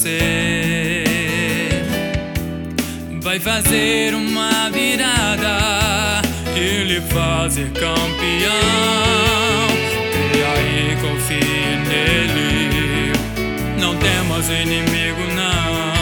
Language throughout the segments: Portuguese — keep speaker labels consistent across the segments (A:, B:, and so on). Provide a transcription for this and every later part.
A: você vai fazer uma virada e lhe fazer campeão. Creia e confie nele, não temos inimigo não.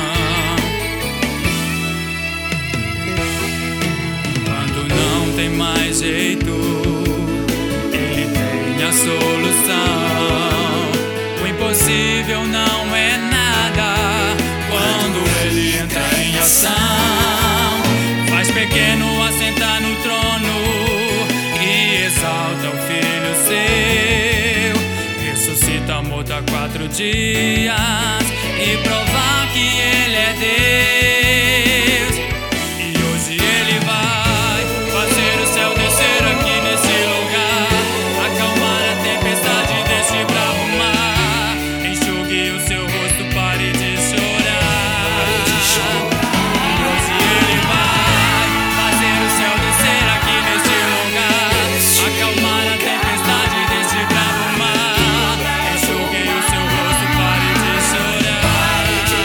A: Quando não tem mais jeito, ele tem a solução. O impossível não é nada quando ele entra em ação. Faz pequeno assentar no trono e exalta o filho seu. Ressuscita morto há 4 dias e provar que ele é Deus. E hoje ele vai fazer o céu descer aqui nesse lugar, acalmar a tempestade desse bravo mar, enxugue o seu rosto, pare de chorar. E hoje ele vai fazer o céu descer aqui nesse lugar, acalmar a tempestade desse bravo mar, enxugue o seu rosto, pare de chorar.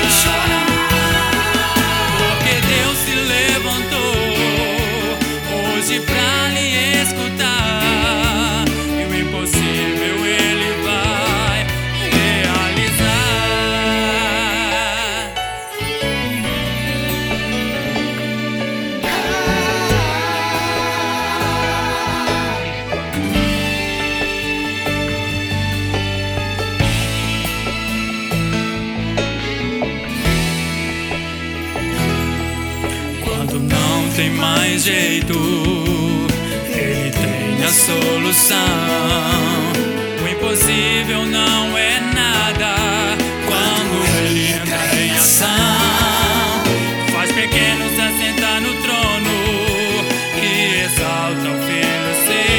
A: Porque Deus se levantou hoje pra lhe escutar, e o impossível ele vai realizar. Quando não tem mais jeito, ele tem a solução. O impossível não é nada quando ele entra em ação. Faz pequenos assentar no trono e exalta o filho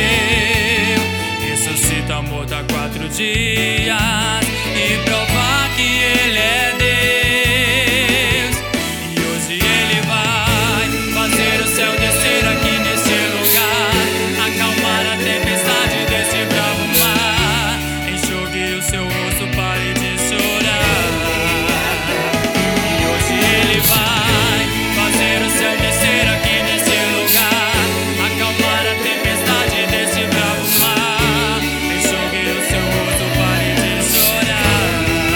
A: seu. Ressuscita morto há 4 dias e provar que ele é Deus. E hoje ele vai fazer o céu descer aqui nesse lugar, acalmar a tempestade desse bravo mar, enxugue o seu rosto, pare de chorar. E hoje ele vai fazer o céu descer aqui nesse lugar, acalmar a tempestade desse bravo mar, enxugue o seu rosto, pare de chorar.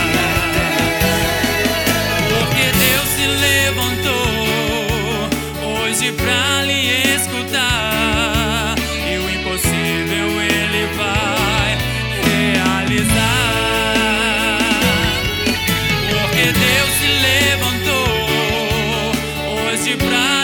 A: Porque Deus se levantou hoje pra lhe escutar, e o impossível ele vai realizar. Porque Deus se levantou hoje pra